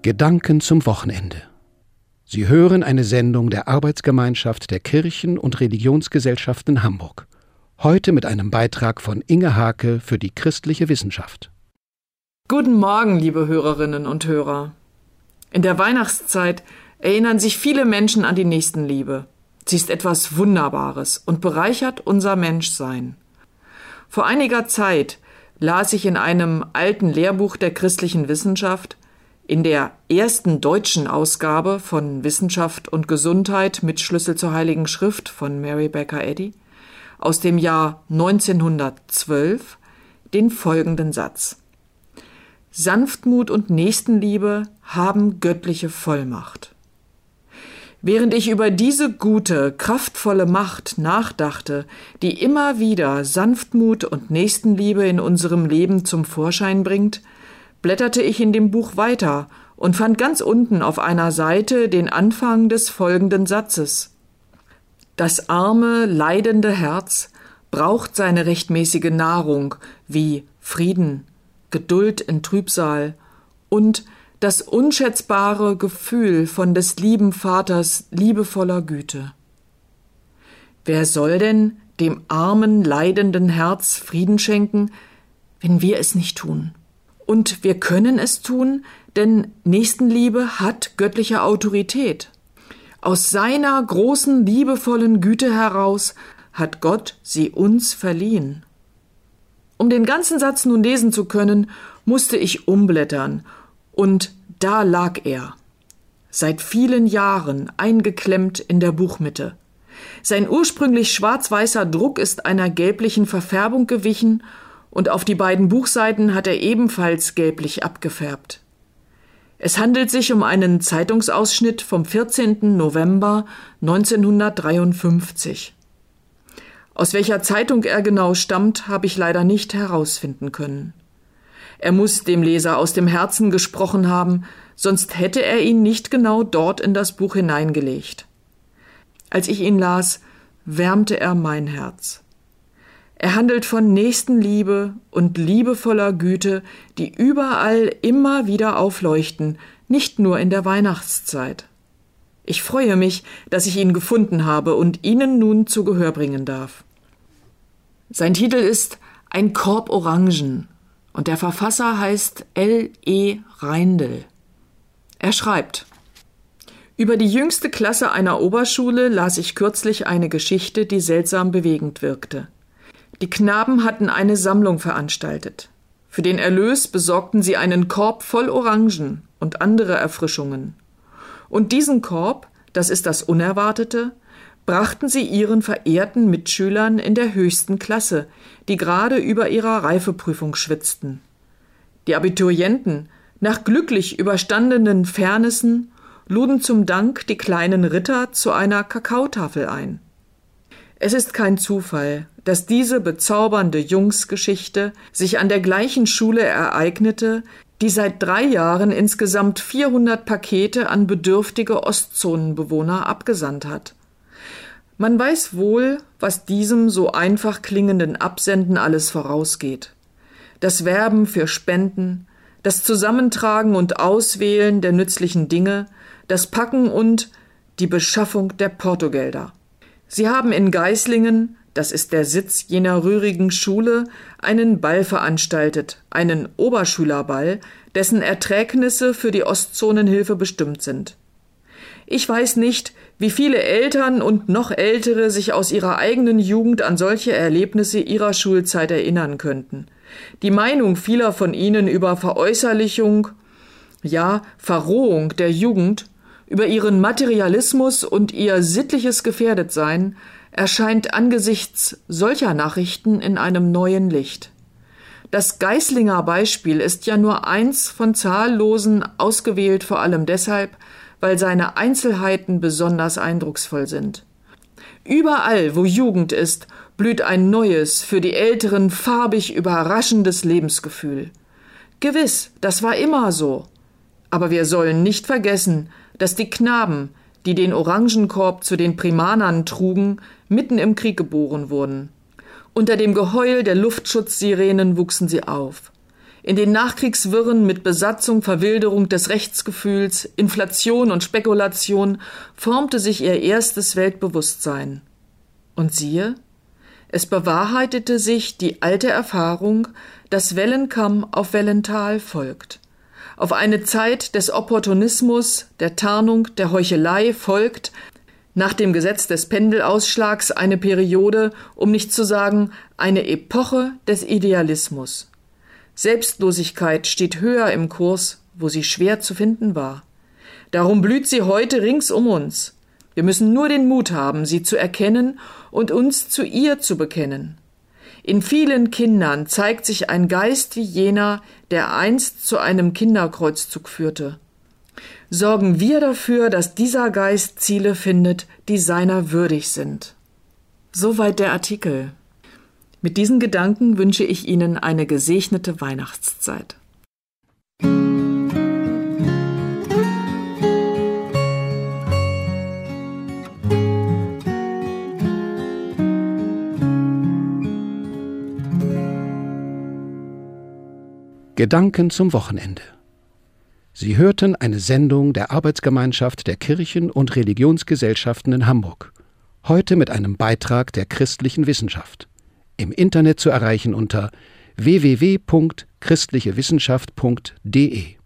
Gedanken zum Wochenende. Sie hören eine Sendung der Arbeitsgemeinschaft der Kirchen- und Religionsgesellschaften Hamburg. Heute mit einem Beitrag von Inge Hake für die christliche Wissenschaft. Guten Morgen, liebe Hörerinnen und Hörer. In der Weihnachtszeit erinnern sich viele Menschen an die Nächstenliebe. Sie ist etwas Wunderbares und bereichert unser Menschsein. Vor einiger Zeit las ich in einem alten Lehrbuch der christlichen Wissenschaft, in der ersten deutschen Ausgabe von Wissenschaft und Gesundheit mit Schlüssel zur Heiligen Schrift von Mary Baker Eddy, aus dem Jahr 1912, den folgenden Satz: Sanftmut und Nächstenliebe haben göttliche Vollmacht. Während ich über diese gute, kraftvolle Macht nachdachte, die immer wieder Sanftmut und Nächstenliebe in unserem Leben zum Vorschein bringt, blätterte ich in dem Buch weiter und fand ganz unten auf einer Seite den Anfang des folgenden Satzes: Das arme, leidende Herz braucht seine rechtmäßige Nahrung wie Frieden, Geduld in Trübsal und das unschätzbare Gefühl von des lieben Vaters liebevoller Güte. Wer soll denn dem armen, leidenden Herz Frieden schenken, wenn wir es nicht tun? Und wir können es tun, denn Nächstenliebe hat göttliche Autorität. Aus seiner großen, liebevollen Güte heraus hat Gott sie uns verliehen. Um den ganzen Satz nun lesen zu können, musste ich umblättern, und da lag er, seit vielen Jahren eingeklemmt in der Buchmitte. Sein ursprünglich schwarz-weißer Druck ist einer gelblichen Verfärbung gewichen, und auf die beiden Buchseiten hat er ebenfalls gelblich abgefärbt. Es handelt sich um einen Zeitungsausschnitt vom 14. November 1953. Aus welcher Zeitung er genau stammt, habe ich leider nicht herausfinden können. Er muss dem Leser aus dem Herzen gesprochen haben, sonst hätte er ihn nicht genau dort in das Buch hineingelegt. Als ich ihn las, wärmte er mein Herz. Er handelt von Nächstenliebe und liebevoller Güte, die überall immer wieder aufleuchten, nicht nur in der Weihnachtszeit. Ich freue mich, dass ich ihn gefunden habe und Ihnen nun zu Gehör bringen darf. Sein Titel ist Ein Korb Orangen und der Verfasser heißt L.E. Reindl. Er schreibt: Über die jüngste Klasse einer Oberschule las ich kürzlich eine Geschichte, die seltsam bewegend wirkte. Die Knaben hatten eine Sammlung veranstaltet. Für den Erlös besorgten sie einen Korb voll Orangen und andere Erfrischungen. Und diesen Korb, das ist das Unerwartete, brachten sie ihren verehrten Mitschülern in der höchsten Klasse, die gerade über ihrer Reifeprüfung schwitzten. Die Abiturienten, nach glücklich überstandenen Fairnessen, luden zum Dank die kleinen Ritter zu einer Kakaotafel ein. Es ist kein Zufall, dass diese bezaubernde Jungsgeschichte sich an der gleichen Schule ereignete, die seit 3 Jahren insgesamt 400 Pakete an bedürftige Ostzonenbewohner abgesandt hat. Man weiß wohl, was diesem so einfach klingenden Absenden alles vorausgeht. Das Werben für Spenden, das Zusammentragen und Auswählen der nützlichen Dinge, das Packen und die Beschaffung der Portogelder. Sie haben in Geislingen, das ist der Sitz jener rührigen Schule, einen Ball veranstaltet, einen Oberschülerball, dessen Erträgnisse für die Ostzonenhilfe bestimmt sind. Ich weiß nicht, wie viele Eltern und noch Ältere sich aus ihrer eigenen Jugend an solche Erlebnisse ihrer Schulzeit erinnern könnten. Die Meinung vieler von ihnen über Veräußerlichung, ja Verrohung der Jugend, über ihren Materialismus und ihr sittliches Gefährdetsein erscheint angesichts solcher Nachrichten in einem neuen Licht. Das Geislinger Beispiel ist ja nur eins von zahllosen, ausgewählt vor allem deshalb, weil seine Einzelheiten besonders eindrucksvoll sind. Überall, wo Jugend ist, blüht ein neues, für die Älteren farbig überraschendes Lebensgefühl. Gewiss, das war immer so. Aber wir sollen nicht vergessen, dass die Knaben, die den Orangenkorb zu den Primanern trugen, mitten im Krieg geboren wurden. Unter dem Geheul der Luftschutzsirenen wuchsen sie auf. In den Nachkriegswirren mit Besatzung, Verwilderung des Rechtsgefühls, Inflation und Spekulation formte sich ihr erstes Weltbewusstsein. Und siehe, es bewahrheitete sich die alte Erfahrung, dass Wellenkamm auf Wellental folgt. Auf eine Zeit des Opportunismus, der Tarnung, der Heuchelei folgt, nach dem Gesetz des Pendelausschlags eine Periode, um nicht zu sagen eine Epoche des Idealismus. Selbstlosigkeit steht höher im Kurs, wo sie schwer zu finden war. Darum blüht sie heute rings um uns. Wir müssen nur den Mut haben, sie zu erkennen und uns zu ihr zu bekennen. In vielen Kindern zeigt sich ein Geist wie jener, der einst zu einem Kinderkreuzzug führte. Sorgen wir dafür, dass dieser Geist Ziele findet, die seiner würdig sind. Soweit der Artikel. Mit diesen Gedanken wünsche ich Ihnen eine gesegnete Weihnachtszeit. Gedanken zum Wochenende. Sie hörten eine Sendung der Arbeitsgemeinschaft der Kirchen- und Religionsgesellschaften in Hamburg. Heute mit einem Beitrag der christlichen Wissenschaft. Im Internet zu erreichen unter www.christlichewissenschaft.de